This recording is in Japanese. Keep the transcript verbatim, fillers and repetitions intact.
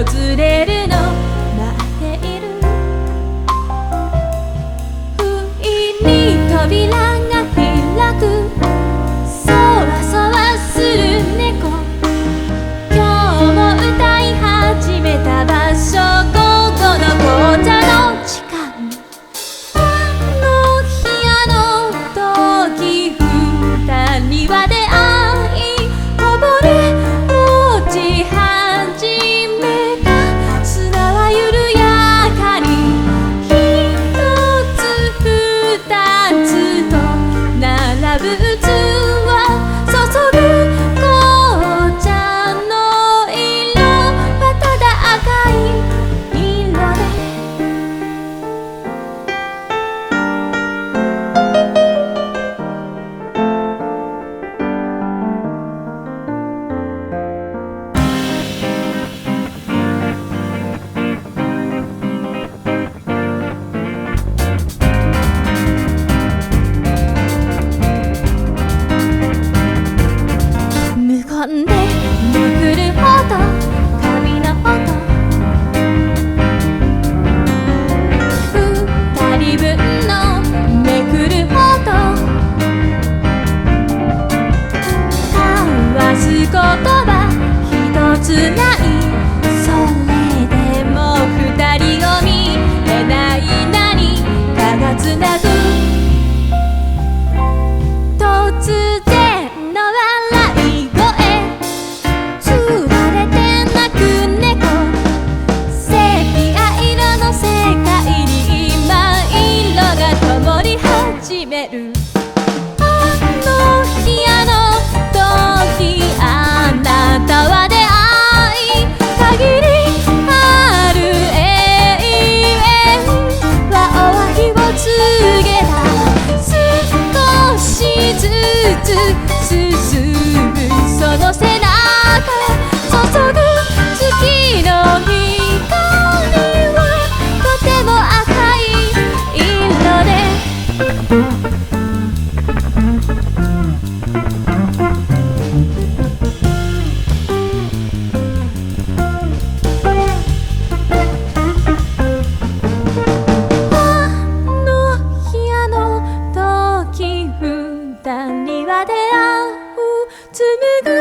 れるの待っている。不意に扉が開く。そわそわする猫。今日も歌い始めた場所。午後の紅茶の時間。あの日あの時二人は出会いこぼれ落ち始めた。砂は緩やかに一つ二つと並ぶ器。注ぐ紅茶の色はただ赤い色で。無言でめくるほど髪の音。二人分のめくるほど交わす言葉一つない。それでも二人を見えない何かがつなぐ。突然の笑い声。つられて泣く猫。セピア色の世界に今色が灯り始める。あの日あの時あなたは出会い限りある永遠は終わりを告げた。少しずつ進むその背中。注ぐ月の光はとても赤い色で。あの日あの時二人は出会う。紡ぐ